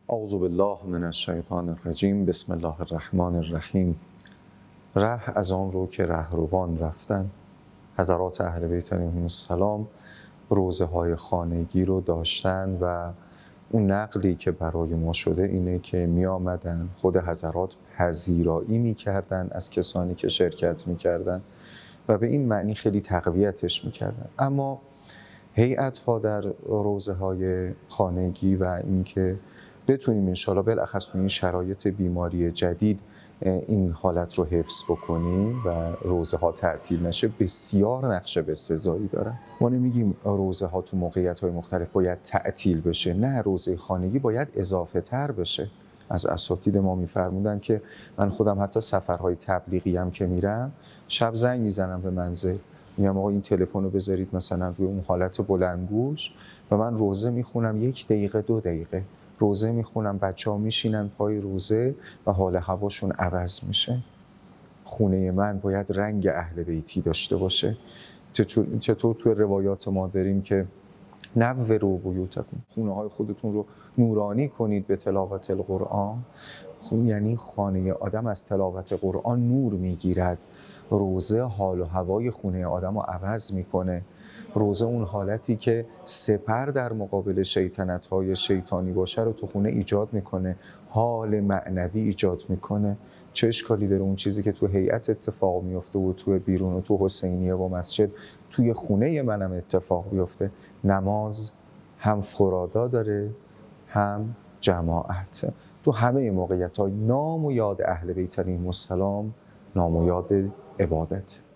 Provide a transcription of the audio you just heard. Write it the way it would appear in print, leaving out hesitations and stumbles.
اعوذ بالله من الشیطان الرجیم. بسم الله الرحمن الرحیم. ره از آن رو که رهروان رفتن. حضرات اهل بیت علیهم السلام روزه های خانگی رو داشتن و اون نقلی که برای ما شده اینه که می آمدن خود حضرات پذیرایی می کردن از کسانی که شرکت می کردن و به این معنی خیلی تقویتش می کردن. اما هیئت ها در روزه های خانگی و اینکه بتونیم انشاءالله بالاخص تو این شرایط بیماری جدید این حالت رو حفظ بکنیم و روزه ها تعطیل نشه بسیار نقش بسزایی دارن. ما نمیگیم روزه ها تو موقعیت های مختلف باید تعطیل بشه، نه، روزه خانگی باید اضافه تر بشه. از اساتید ما میفرمودن که من خودم حتی سفرهای تبلیغی هم که میرم شب زنگ میزنم به منزل، میگم آقا این تلفن رو بذارید مثلا روی اون حالت بلندگوش و من روزه میخونم 1 دقیقه 2 دقیقه روزه میخونم، بچه‌ها میشینن پای روزه و حال هواشون عوض میشه. خونه من باید رنگ اهل بیتی داشته باشه. چطور توی روایات ما داریم که نوروا بیوتکم، خونه های خودتون رو نورانی کنید به تلاوت القرآن. یعنی خانه آدم از تلاوت قرآن نور میگیرد. روزه حال و هوای خونه آدم رو عوض میکنه. روزه اون حالتی که سپر در مقابل شیطنت‌های شیطانی باشه رو تو خونه ایجاد میکنه، حال معنوی ایجاد میکنه. چه اشکالی داره اون چیزی که تو هیئت اتفاق میفته و تو بیرون و تو حسینیه و مسجد توی خونه منم اتفاق بیفته؟ نماز هم فرادا داره هم جماعت. تو همه موقعیت‌ها نام و یاد اهل بیت علیهم السلام نام و یاد عبادت.